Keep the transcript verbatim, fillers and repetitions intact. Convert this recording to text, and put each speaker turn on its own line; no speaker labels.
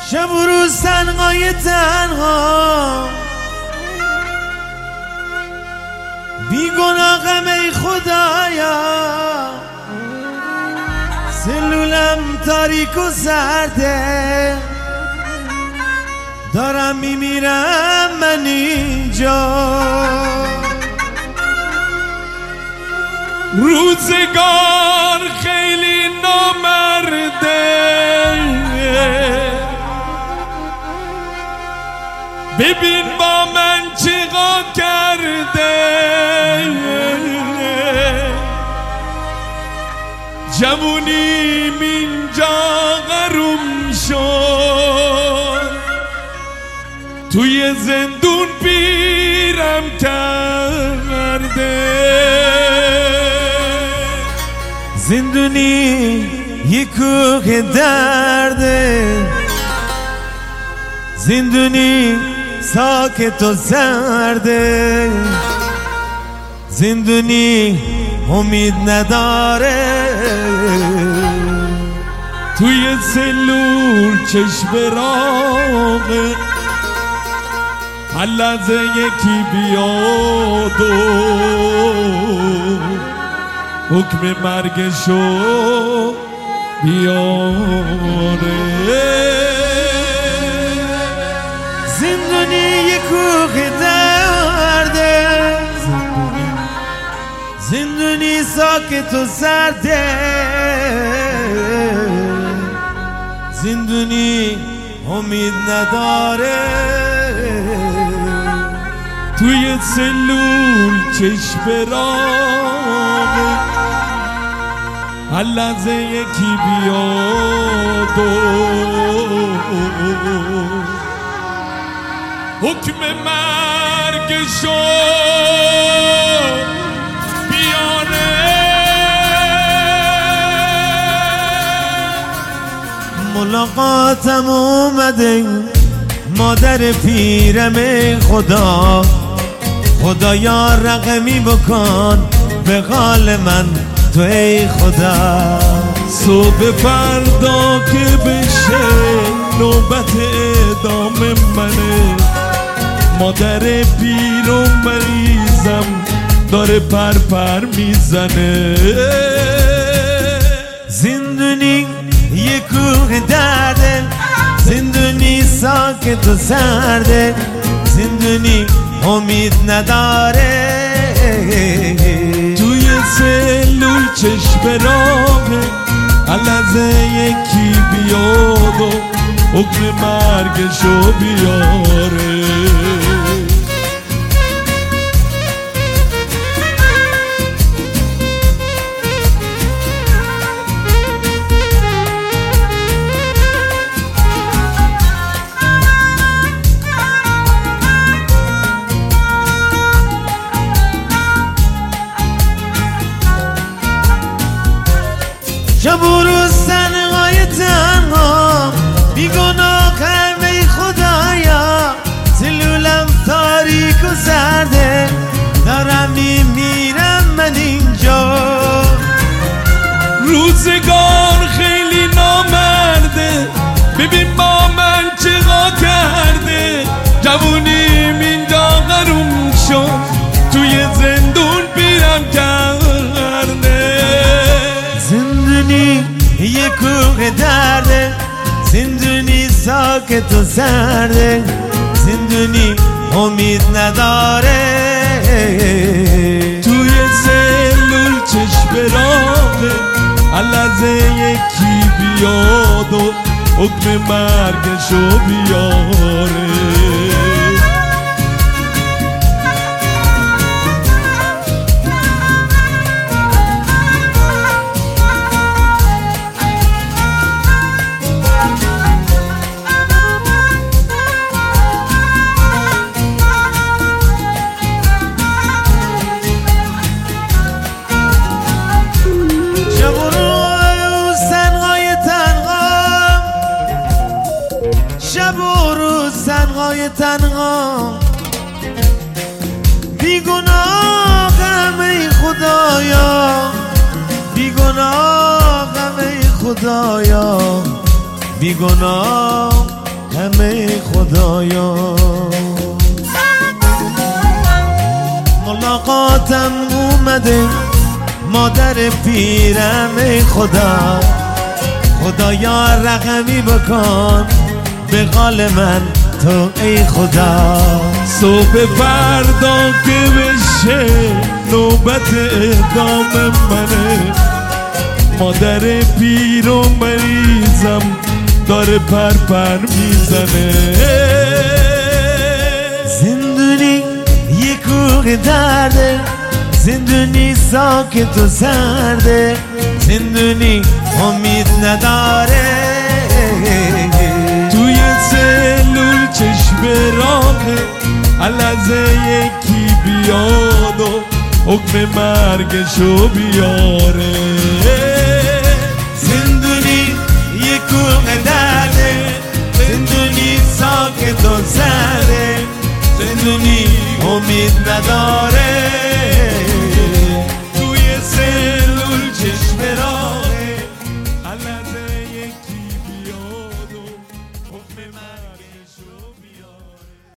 شب و روز تنهای تنها بی گناهم ای خدایا، سلولم تاریک و سرده، دارم میمیرم من اینجا.
روزگار خیلی نامرده، ببین با من چیکار کرده. جوونیم اینجا غروم شد، توی زندون پیرم کرده.
زندونی یک کوه درده، زندونی ساکت و سرده، زندونی امید نداره.
توی سلول چشم راغه، هر لحظه یکی بیاد و حکم مرگشو بیاره.
زندونی یک کوه درده، زندونی ساکت و سرده، زندونی امید نداره.
توی سلول چشم راغه، هر لحظه یکی بیاد و حکم مرگشو بیاره.
ملاقاتم اومده مادر پیرم خدا، خدایا رقمی بکن به قال من تو ای خدا.
صبح فردا که بشه نوبت اعدام منه، مادر پیر و مریضم داره پر پر میزنه.
زندونی یک کوه درده، زندونی ساکت و سرده، زندونی امید نداره.
توی سلول چشم راهه، هر لحظه یکی بیاد و حکم مرگشو بیاره.
شب و روز تنهای تنها بی گناهم ای خدایا، سلولم تاریک و سرده، دارم میمیرم من اینجا.
روزگار خیلی نامرده، ببین با من چیکار کرده. جوونیم اینجا غروم شد، توی زندون پیرم کرده.
زندونی یک کوه درده، زندونی ساکت و سرده، زندونی امید نداره.
توی سلول چشم راهه، هر لحظه یکی بیاد و حکم مرگشو بیاره.
شب و روز تنهای تنها بی گناهم ای خدایا، بی گناهم ای خدایا، بی گناه ای خدایا. ملاقاتم اومده مادر پیرم ای خدا، خدایا رقمی بکن به قال من تو ای خدا.
صبح فردا که بشه نوبت اعدام منه، مادر پیر و مریضم داره پرپر میزنه.
زندونی یه کوه درده، زندونی ساکت و سرده، زندونی امید نداره.
توی سلول چشم راهه، لحظه یکی بیاد و حکم مرگشو بیاره.